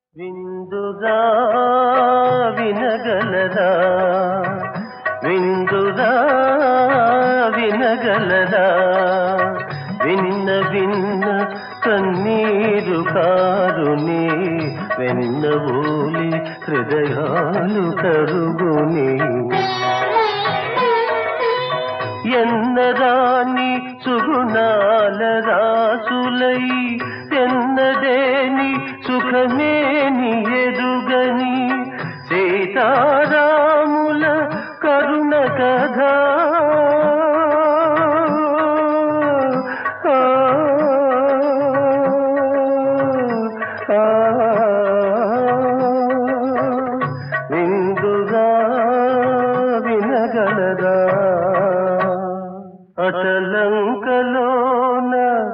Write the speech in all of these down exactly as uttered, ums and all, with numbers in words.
విందుగా వినగలరా విందుగా వినగలరా విన్న విన్న కన్నీరు కారుని వెన్నవోలి హృదయాలు కరుగుని ఎన్నదాని సుగుణాల రాసులై ఎన్నదేని సుఖమేని ఎరుగని సీతారాముల కరుణ కథ విందుగా వినగలరా అటలంకలోన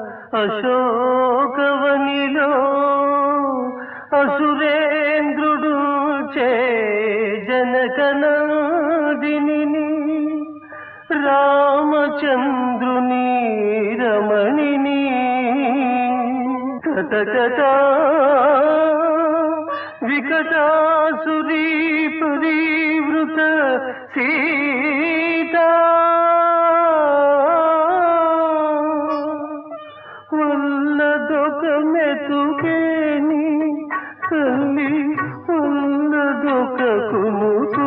అశోకవనిలో అసురేంద్రుడు చే జనకనాదిని రామచంద్రుని రమణిని కటకట వికటాసురీ పరివృత సీతా ఉన్నదొక మెతుకేని తల్లి ఉన్నదొక కునుకు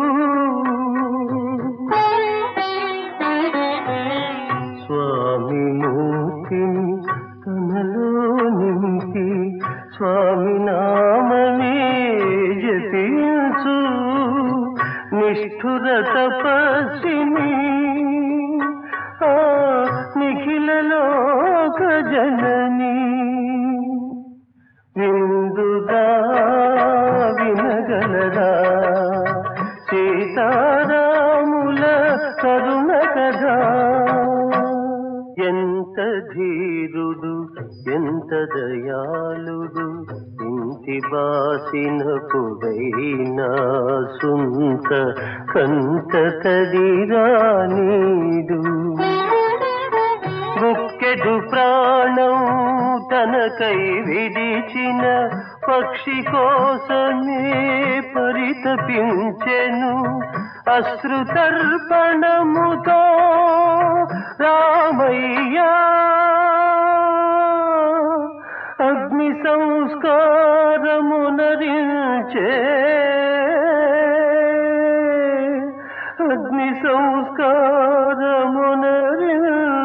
స్వామి మూర్తిని తనలో నింపి స్వామి నామమే జపించు నిష్ఠుర తపస్విని ఆ నిఖిల లోక జనని విందుగా వినగలరా సీతారాముల కరుణ కథ ఎంత ధీరుడు ఎంత దయాళుడు ఇంటి బాసిన పుడైనా సుంత కంత తడిరానీడు ముక్కెడు ప్రాణం తనకై విడిచిన పక్షి కోసమే పరితపించెను అశ్రుతర్పణముతో రామయ్యా అగ్ని సంస్కారమునరించే అగ్ని సంస్కారమునరించే